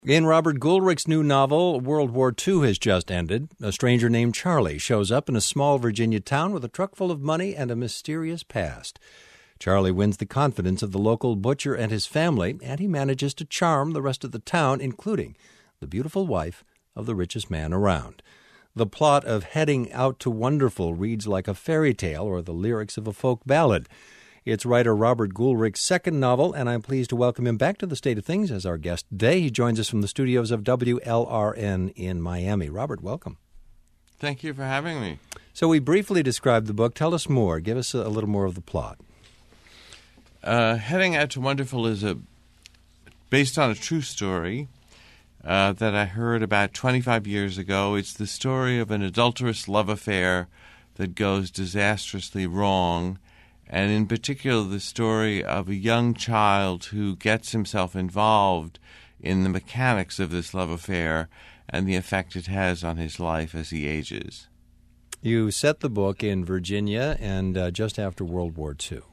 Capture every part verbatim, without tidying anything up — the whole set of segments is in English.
In Robert Goulrich's new novel, World War Two has just ended. A stranger named Charlie shows up in a small Virginia town with a truck full of money and a mysterious past. Charlie wins the confidence of the local butcher and his family, and he manages to charm the rest of the town, including the beautiful wife of the richest man around. The plot of Heading Out to Wonderful reads like a fairy tale or the lyrics of a folk ballad. It's writer Robert Goulrich's second novel, and I'm pleased to welcome him back to the State of Things as our guest today. He joins us from the studios of W L R N in Miami. Robert, welcome. Thank you for having me. So we briefly described the book. Tell us more. Give us a, a little more of the plot. Uh, Heading Out to Wonderful is a based on a true story uh, that I heard about twenty-five years ago. It's the story of an adulterous love affair that goes disastrously wrong, and in particular the story of a young child who gets himself involved in the mechanics of this love affair and the effect it has on his life as he ages. You set the book in Virginia and uh, just after World War Two.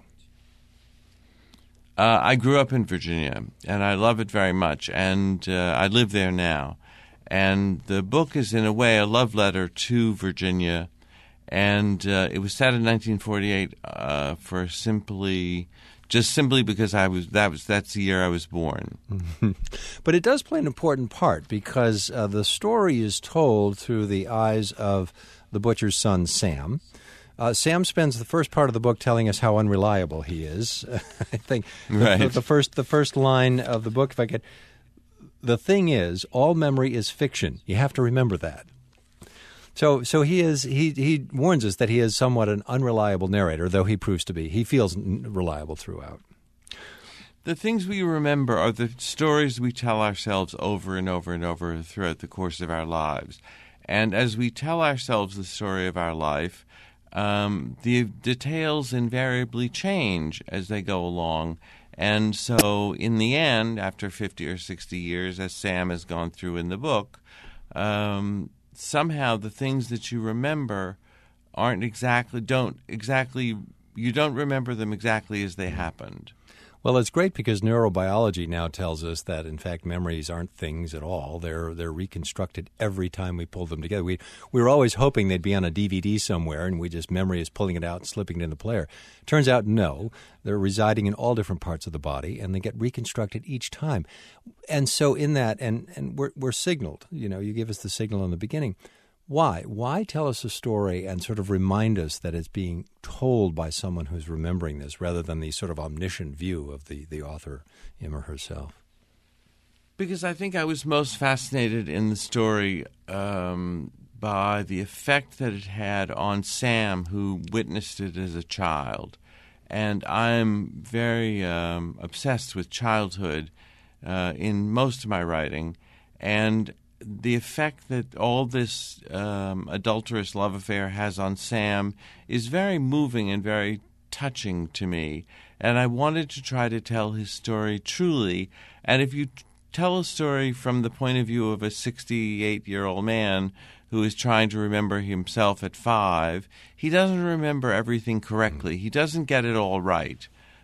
Uh, I grew up in Virginia, and I love it very much, and uh, I live there now. And the book is, in a way, a love letter to Virginia, and uh, it was set in nineteen forty-eight uh, for simply, just simply because I was that was that's the year I was born. But it does play an important part because uh, the story is told through the eyes of the butcher's son, Sam. Uh, Sam spends the first part of the book telling us how unreliable he is. I think right. the, the first the first line of the book, if I could, the thing is, all memory is fiction. You have to remember that. So, so he is. He he warns us that he is somewhat an unreliable narrator, though he proves to be. He feels reliable throughout. The things we remember are the stories we tell ourselves over and over and over throughout the course of our lives, and as we tell ourselves the story of our life, Um, the details invariably change as they go along. And so in the end, after fifty or sixty years, as Sam has gone through in the book, um, somehow the things that you remember aren't exactly, don't exactly, you don't remember them exactly as they happened. Well, it's great because neurobiology now tells us that, in fact, memories aren't things at all. They're they're reconstructed every time we pull them together. We we were always hoping they'd be on a D V D somewhere, and we just memory is pulling it out and slipping it in the player. Turns out, no. They're residing in all different parts of the body, and they get reconstructed each time. And so in that, and, and we're, we're signaled. You know, you give us the signal in the beginning. Why? Why tell us a story and sort of remind us that it's being told by someone who's remembering this rather than the sort of omniscient view of the, the author, him or herself? Because I think I was most fascinated in the story um, by the effect that it had on Sam, who witnessed it as a child. And I'm very um, obsessed with childhood uh, in most of my writing, and the effect that all this um, adulterous love affair has on Sam is very moving and very touching to me. And I wanted to try to tell his story truly. And if you t- tell a story from the point of view of a sixty-eight-year-old man who is trying to remember himself at five, he doesn't remember everything correctly. He doesn't get it all right.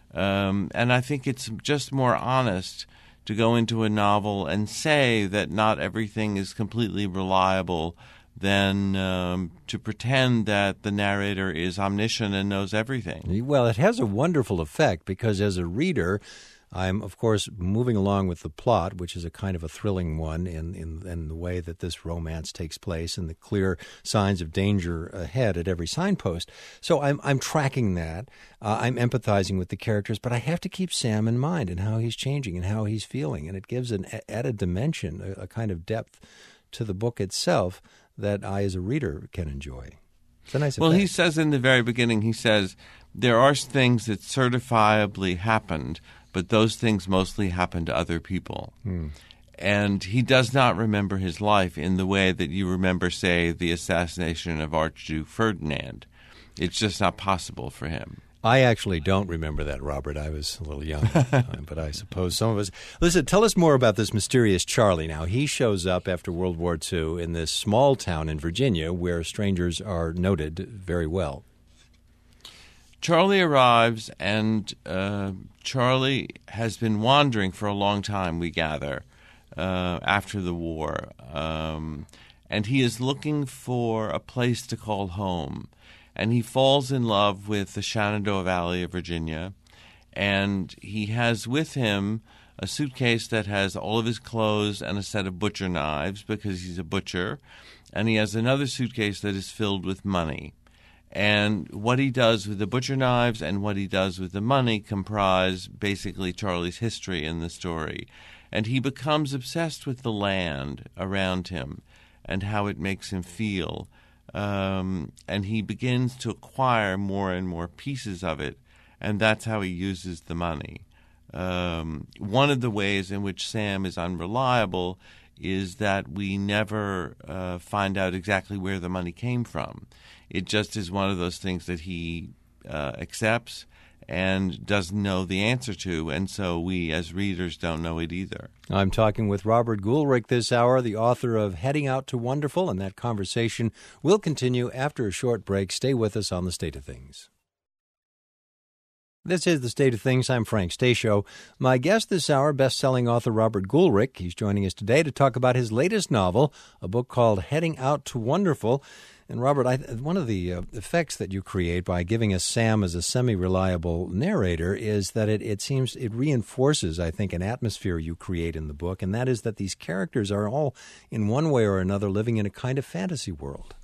Um, and I think it's just more honest to go into a novel and say that not everything is completely reliable than um, to pretend that the narrator is omniscient and knows everything. Well, it has a wonderful effect because as a reader, I'm, of course, moving along with the plot, which is a kind of a thrilling one in, in, in the way that this romance takes place and the clear signs of danger ahead at every signpost. So I'm I'm tracking that. Uh, I'm empathizing with the characters, but I have to keep Sam in mind and how he's changing and how he's feeling. And it gives an added dimension, a, a kind of depth to the book itself that I, as a reader, can enjoy. It's a nice Well, effect. he says in the very beginning, he says, there are things that certifiably happened, but those things mostly happen to other people. Hmm. And he does not remember his life in the way that you remember, say, the assassination of Archduke Ferdinand. It's just not possible for him. I actually don't remember that, Robert. I was a little young at the time, but I suppose some of us... Listen, tell us more about this mysterious Charlie now. He shows up after World War Two in this small town in Virginia where strangers are noted very well. Charlie arrives, and uh, Charlie has been wandering for a long time, we gather. uh, after the war. Um, and he is looking for a place to call home. And he falls in love with the Shenandoah Valley of Virginia. And he has with him a suitcase that has all of his clothes and a set of butcher knives because he's a butcher. And he has another suitcase that is filled with money. And what he does with the butcher knives and what he does with the money comprise basically Charlie's history in the story. And he becomes obsessed with the land around him and how it makes him feel. Um, and he begins to acquire more and more pieces of it, and that's how he uses the money. Um, one of the ways in which Sam is unreliable is that we never uh, find out exactly where the money came from. It just is one of those things that he uh, accepts and doesn't know the answer to, and so we as readers don't know it either. I'm talking with Robert Goulrick this hour, the author of Heading Out to Wonderful, and that conversation will continue after a short break. Stay with us on The State of Things. This is The State of Things. I'm Frank Stasio. My guest this hour, best-selling author Robert Goulrick. He's joining us today to talk about his latest novel, a book called Heading Out to Wonderful. And Robert, I, one of the uh, effects that you create by giving us Sam as a semi-reliable narrator is that it, it seems it reinforces, I think, an atmosphere you create in the book, and that is that these characters are all, in one way or another, living in a kind of fantasy world.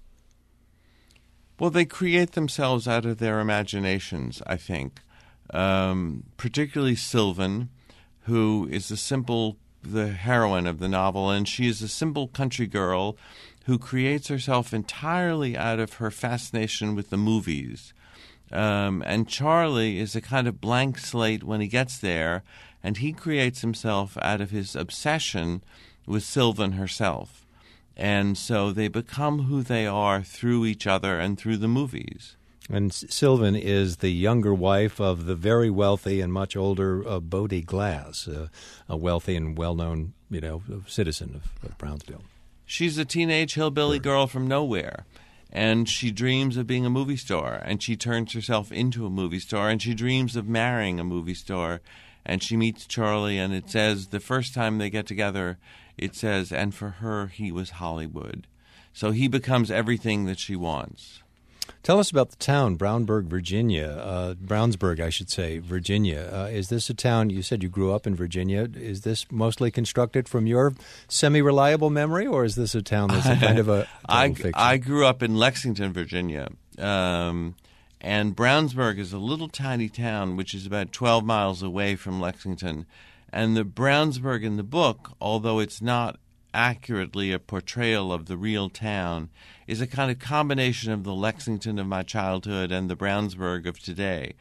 Well, they create themselves out of their imaginations, I think. Um, particularly Sylvan, who is the simple, the heroine of the novel, and she is a simple country girl who creates herself entirely out of her fascination with the movies. Um, and Charlie is a kind of blank slate when he gets there, and he creates himself out of his obsession with Sylvan herself. And so they become who they are through each other and through the movies. And Sylvan is the younger wife of the very wealthy and much older uh, Bodie Glass, uh, a wealthy and well-known, you know, citizen of, of Brownsville. She's a teenage hillbilly sure. girl from nowhere, and she dreams of being a movie star, and she turns herself into a movie star, and she dreams of marrying a movie star, and she meets Charlie, and it says the first time they get together, it says, and for her, he was Hollywood. So he becomes everything that she wants. Tell us about the town, Brownsburg, Virginia. Uh, Brownsburg, I should say, Virginia. Uh, is this a town, you said you grew up in Virginia. Is this mostly constructed from your semi-reliable memory, or is this a town that's a kind of a I, fiction? I grew up in Lexington, Virginia. Um, and Brownsburg is a little tiny town which is about twelve miles away from Lexington. And the Brownsburg in the book, although it's not accurately a portrayal of the real town, is a kind of combination of the Lexington of my childhood and the Brownsburg of today.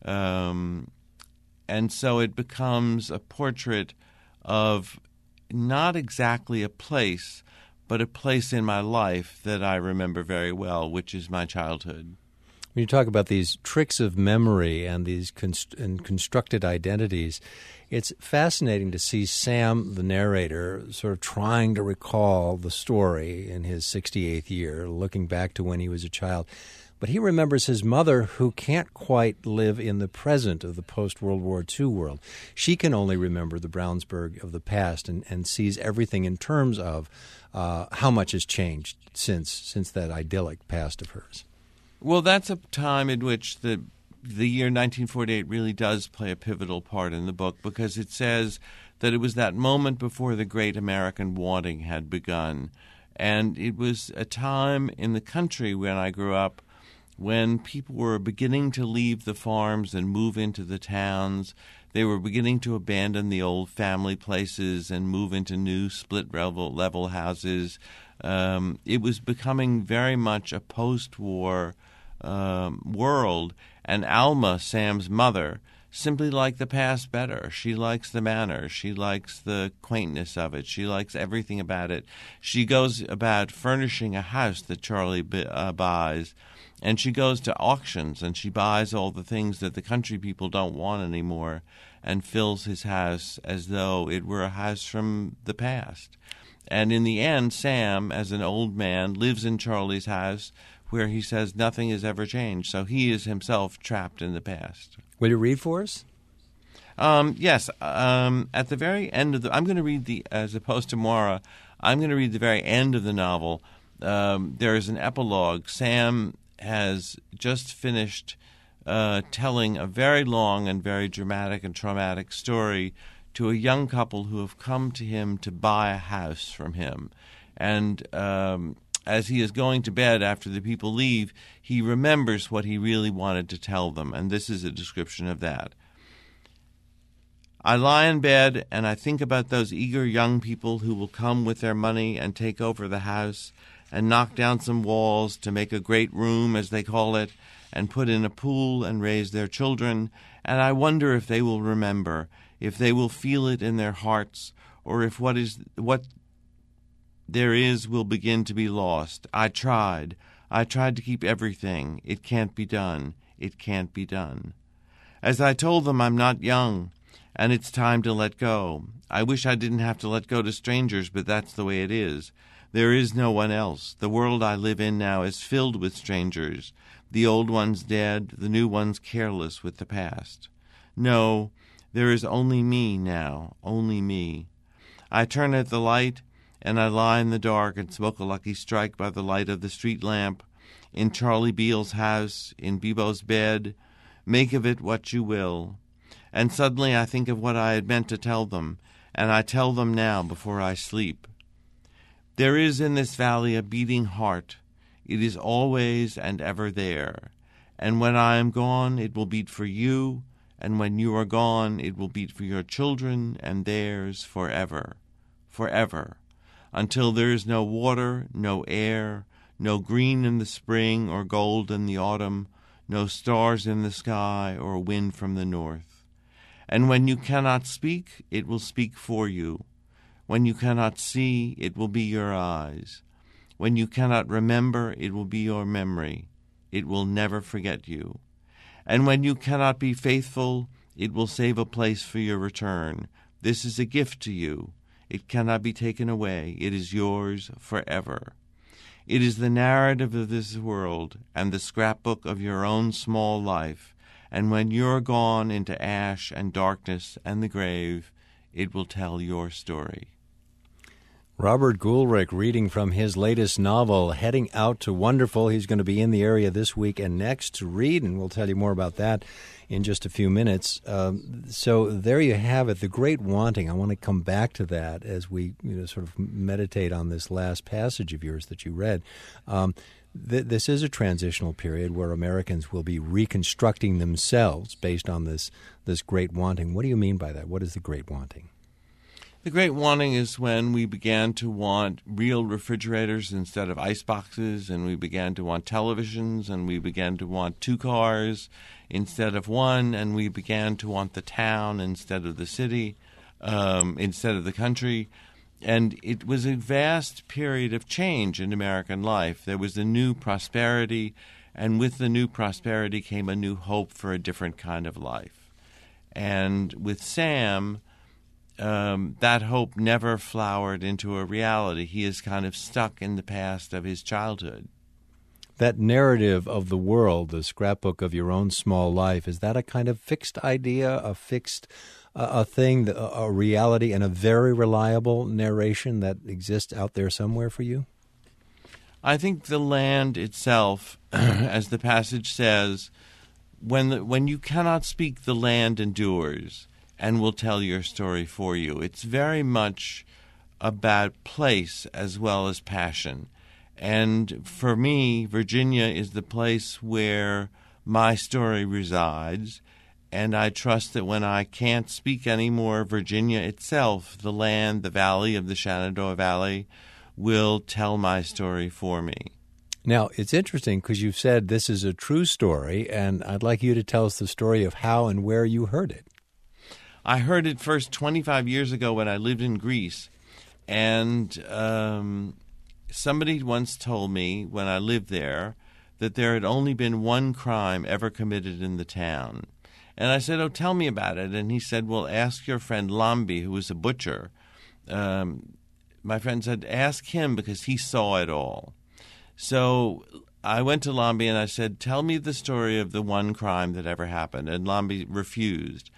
Um, and so it becomes a portrait of not exactly a place, but a place in my life that I remember very well, which is my childhood. When you talk about these tricks of memory and these const- and constructed identities, it's fascinating to see Sam, the narrator, sort of trying to recall the story in his sixty-eighth year, looking back to when he was a child. But he remembers his mother, who can't quite live in the present of the post-World War Two world. She can only remember the Brownsburg of the past and, and sees everything in terms of uh, how much has changed since since that idyllic past of hers. Well, that's a time in which the the year nineteen forty-eight really does play a pivotal part in the book, because it says that it was that moment before the Great American Wanting had begun. And it was a time in the country when I grew up when people were beginning to leave the farms and move into the towns. They were beginning to abandon the old family places and move into new split-level level houses. Um, it was becoming very much a post-war um, world, and Alma, Sam's mother, simply liked the past better. She likes the manners. She likes the quaintness of it. She likes everything about it. She goes about furnishing a house that Charlie b- uh, buys, and she goes to auctions, and she buys all the things that the country people don't want anymore and fills his house as though it were a house from the past. And in the end, Sam, as an old man, lives in Charlie's house where he says nothing has ever changed. So he is himself trapped in the past. Will you read for us? Um, yes. Um, at the very end of the, I'm going to read the, as opposed to Maura, I'm going to read the very end of the novel. Um, there is an epilogue. Sam has just finished uh, telling a very long and very dramatic and traumatic story to a young couple who have come to him to buy a house from him. And um, as he is going to bed after the people leave, he remembers what he really wanted to tell them. And this is a description of that. I lie in bed and I think about those eager young people who will come with their money and take over the house and knock down some walls to make a great room, as they call it, and put in a pool and raise their children. And I wonder if they will remember, if they will feel it in their hearts, or if what is what there is will begin to be lost. I tried. I tried to keep everything. It can't be done. It can't be done. As I told them, I'm not young, and it's time to let go. I wish I didn't have to let go to strangers, but that's the way it is. There is no one else. The world I live in now is filled with strangers. The old ones dead, the new ones careless with the past. No, there is only me now, only me. I turn out the light, and I lie in the dark and smoke a lucky strike by the light of the street lamp, in Charlie Beale's house, in Bibo's bed. Make of it what you will. And suddenly I think of what I had meant to tell them, and I tell them now before I sleep. There is in this valley a beating heart. It is always and ever there. And when I am gone, it will beat for you, and when you are gone, it will beat for your children and theirs forever, forever, until there is no water, no air, no green in the spring or gold in the autumn, no stars in the sky or wind from the north. And when you cannot speak, it will speak for you. When you cannot see, it will be your eyes. When you cannot remember, it will be your memory. It will never forget you. And when you cannot be faithful, it will save a place for your return. This is a gift to you. It cannot be taken away. It is yours forever. It is the narrative of this world and the scrapbook of your own small life. And when you're gone into ash and darkness and the grave, it will tell your story. Robert Goulrick reading from his latest novel, Heading Out to Wonderful. He's going to be in the area this week and next to read, and we'll tell you more about that in just a few minutes. Um, so there you have it, The Great Wanting. I want to come back to that as we you know, sort of meditate on this last passage of yours that you read. Um, th- this is a transitional period where Americans will be reconstructing themselves based on this, this Great Wanting. What do you mean by that? What is the Great Wanting? The Great Wanting is when we began to want real refrigerators instead of ice boxes, and we began to want televisions, and we began to want two cars instead of one, and we began to want the town instead of the city, um, instead of the country. And it was a vast period of change in American life. There was a new prosperity, and with the new prosperity came a new hope for a different kind of life. And with Sam, Um, that hope never flowered into a reality. He is kind of stuck in the past of his childhood. That narrative of the world, the scrapbook of your own small life, is that a kind of fixed idea, a fixed uh, a thing, a reality, and a very reliable narration that exists out there somewhere for you? I think the land itself, as the passage says, when the, when you cannot speak, the land endures and will tell your story for you. It's very much about place as well as passion. And for me, Virginia is the place where my story resides, and I trust that when I can't speak anymore, Virginia itself, the land, the valley of the Shenandoah Valley, will tell my story for me. Now, it's interesting because you've said this is a true story, and I'd like you to tell us the story of how and where you heard it. I heard it first twenty-five years ago when I lived in Greece, and um, somebody once told me when I lived there that there had only been one crime ever committed in the town. And I said, oh, tell me about it. And he said, well, ask your friend Lambi, who was a butcher. Um, my friend said, ask him because he saw it all. So I went to Lambi and I said, tell me the story of the one crime that ever happened. And Lambi refused.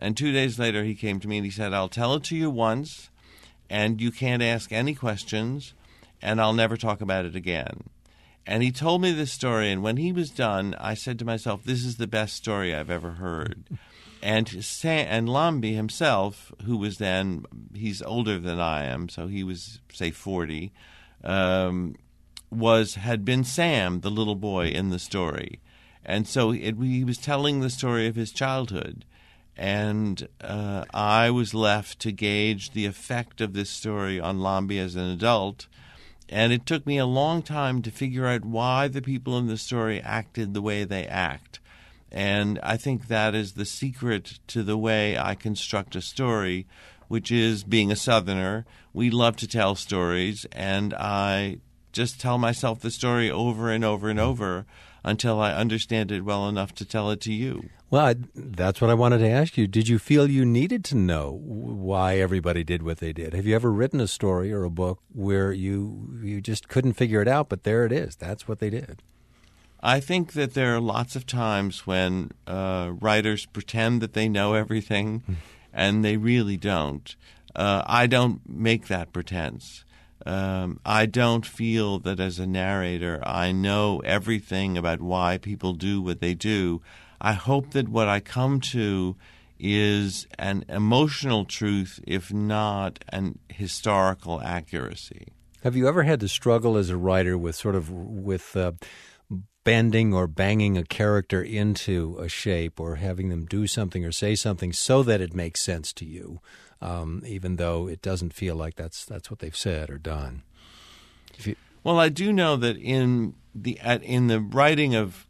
And two days later, he came to me and he said, I'll tell it to you once, and you can't ask any questions, and I'll never talk about it again. And he told me this story, and when he was done, I said to myself, this is the best story I've ever heard. And Sam, and Lombi himself, who was then, he's older than I am, so he was, say, forty, um, was had been Sam, the little boy in the story. And so it, he was telling the story of his childhood. And uh, I was left to gauge the effect of this story on Lombi as an adult. And it took me a long time to figure out why the people in the story acted the way they act. And I think that is the secret to the way I construct a story, which is being a Southerner. We love to tell stories, and I just tell myself the story over and over and over until I understand it well enough to tell it to you. Well, I, that's what I wanted to ask you. Did you feel you needed to know why everybody did what they did? Have you ever written a story or a book where you you just couldn't figure it out, but there it is. That's what they did. I think that there are lots of times when uh, writers pretend that they know everything, and they really don't. Uh, I don't make that pretense. Um, I don't feel that as a narrator I know everything about why people do what they do. I hope that what I come to is an emotional truth, if not an historical accuracy. Have you ever had to struggle as a writer with sort of with uh, bending or banging a character into a shape, or having them do something or say something so that it makes sense to you, um, even though it doesn't feel like that's that's what they've said or done? If you... Well, I do know that in the in the writing of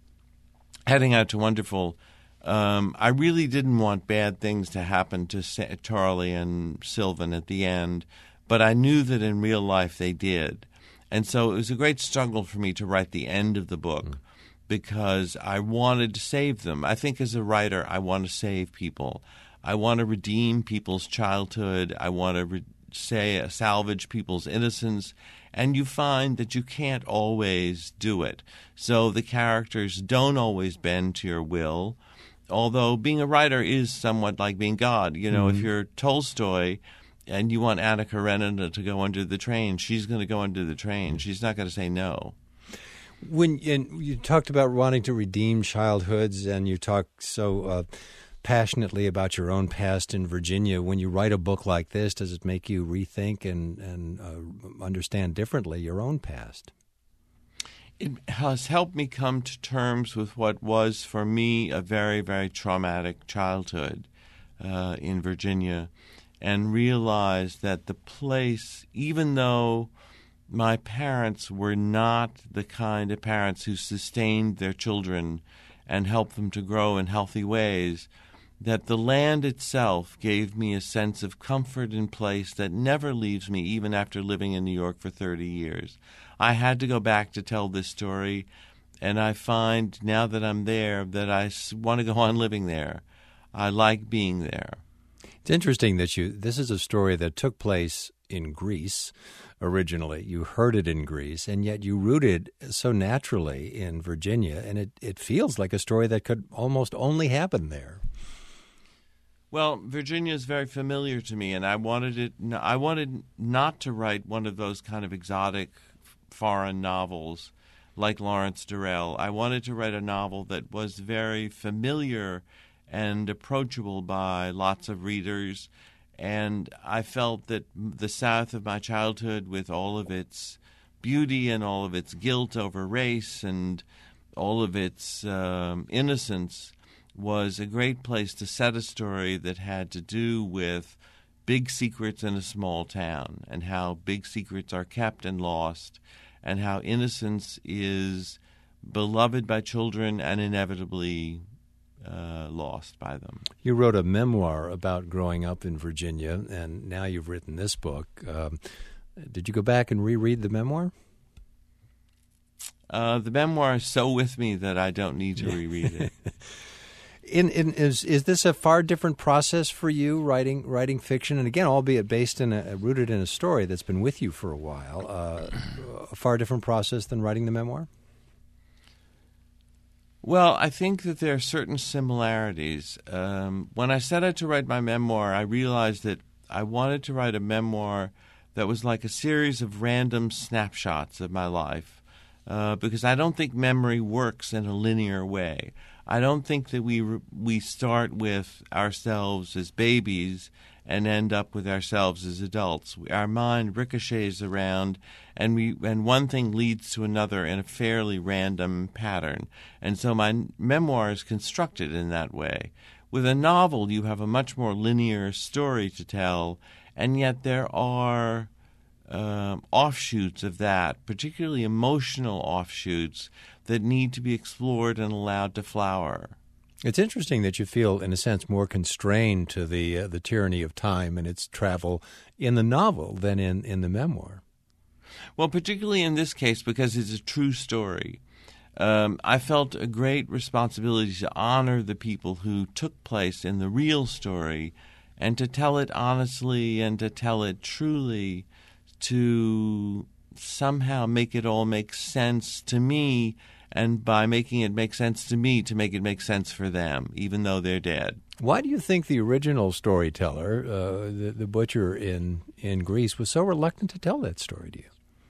Heading Out to Wonderful, um, I really didn't want bad things to happen to Sa- Charlie and Sylvan at the end, but I knew that in real life they did. And so it was a great struggle for me to write the end of the book mm. because I wanted to save them. I think as a writer, I want to save people. I want to redeem people's childhood. I want to re- say uh, salvage people's innocence. And you find that you can't always do it. So the characters don't always bend to your will, although being a writer is somewhat like being God. You know, mm-hmm. if you're Tolstoy and you want Anna Karenina to go under the train, she's going to go under the train. She's not going to say no. When and you talked about wanting to redeem childhoods, and you talk so uh, passionately about your own past in Virginia. When you write a book like this, does it make you rethink and, and uh, understand differently your own past? It has helped me come to terms with what was, for me, a very, very traumatic childhood uh, in Virginia, and realize that the place, even though my parents were not the kind of parents who sustained their children and helped them to grow in healthy ways, that the land itself gave me a sense of comfort in place that never leaves me, even after living in New York for thirty years. I had to go back to tell this story, and I find now that I'm there that I want to go on living there. I like being there. It's interesting that you. This is a story that took place in Greece originally. You heard it in Greece, and yet you rooted so naturally in Virginia, and it, it feels like a story that could almost only happen there. Well, Virginia is very familiar to me, and I wanted it. I wanted not to write one of those kind of exotic foreign novels like Lawrence Durrell. I wanted to write a novel that was very familiar and approachable by lots of readers, and I felt that the South of my childhood, with all of its beauty and all of its guilt over race and all of its um, innocence, was a great place to set a story that had to do with big secrets in a small town, and how big secrets are kept and lost, and how innocence is beloved by children and inevitably uh, lost by them. You wrote a memoir about growing up in Virginia, and now you've written this book. Um, did you go back and reread the memoir? Uh, the memoir is so with me that I don't need to reread it. In, in, is is this a far different process for you, writing writing fiction, and again, albeit based in a rooted in a story that's been with you for a while, uh, a far different process than writing the memoir? Well, I think that there are certain similarities. Um, when I set out to write my memoir, I realized that I wanted to write a memoir that was like a series of random snapshots of my life, uh, because I don't think memory works in a linear way. I don't think that we re- we start with ourselves as babies and end up with ourselves as adults. Our mind ricochets around, and we and one thing leads to another in a fairly random pattern. And so my memoir is constructed in that way. With a novel, you have a much more linear story to tell, and yet there are um, offshoots of that, particularly emotional offshoots, that need to be explored and allowed to flower. It's interesting that you feel, in a sense, more constrained to the uh, the tyranny of time and its travel in the novel than in, in the memoir. Well, particularly in this case, because it's a true story. Um, I felt a great responsibility to honor the people who took place in the real story and to tell it honestly and to tell it truly, to somehow make it all make sense to me, and by making it make sense to me, to make it make sense for them, even though they're dead. Why do you think the original storyteller, uh, the, the butcher in, in Greece, was so reluctant to tell that story to you?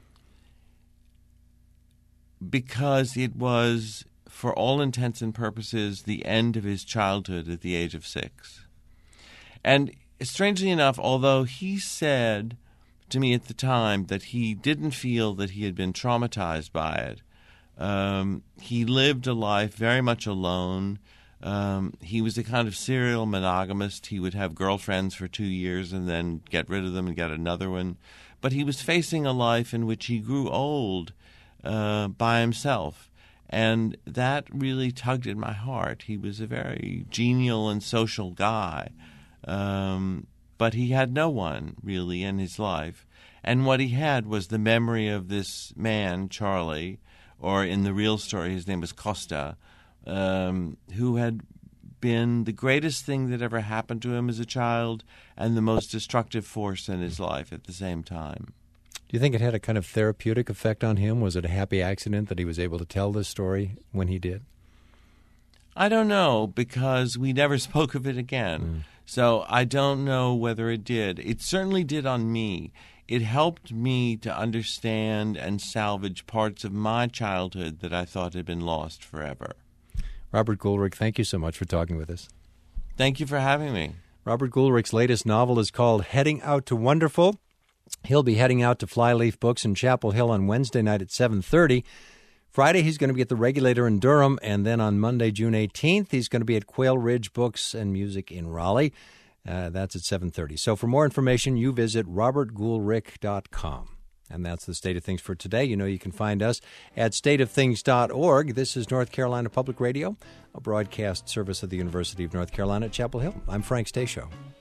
Because it was, for all intents and purposes, the end of his childhood at the age of six. And strangely enough, although he said to me at the time that he didn't feel that he had been traumatized by it, um, he lived a life very much alone. Um, he was a kind of serial monogamist. He would have girlfriends for two years and then get rid of them and get another one. But he was facing a life in which he grew old uh, by himself. And that really tugged at my heart. He was a very genial and social guy. Um, but he had no one, really, in his life. And what he had was the memory of this man, Charlie, or in the real story, his name was Costa, um, who had been the greatest thing that ever happened to him as a child and the most destructive force in his life at the same time. Do you think it had a kind of therapeutic effect on him? Was it a happy accident that he was able to tell this story when he did? I don't know, because we never spoke of it again. Mm. So I don't know whether it did. It certainly did on me. It helped me to understand and salvage parts of my childhood that I thought had been lost forever. Robert Goulrich, thank you so much for talking with us. Thank you for having me. Robert Goulrich's latest novel is called Heading Out to Wonderful. He'll be heading out to Flyleaf Books in Chapel Hill on Wednesday night at seven thirty. Friday, he's going to be at the Regulator in Durham, and then on Monday, June eighteenth, he's going to be at Quail Ridge Books and Music in Raleigh. Uh, that's at seven thirty. So for more information, you visit robert goulrich dot com. And that's the State of Things for today. You know you can find us at state of things dot org. This is North Carolina Public Radio, a broadcast service of the University of North Carolina at Chapel Hill. I'm Frank Stasio.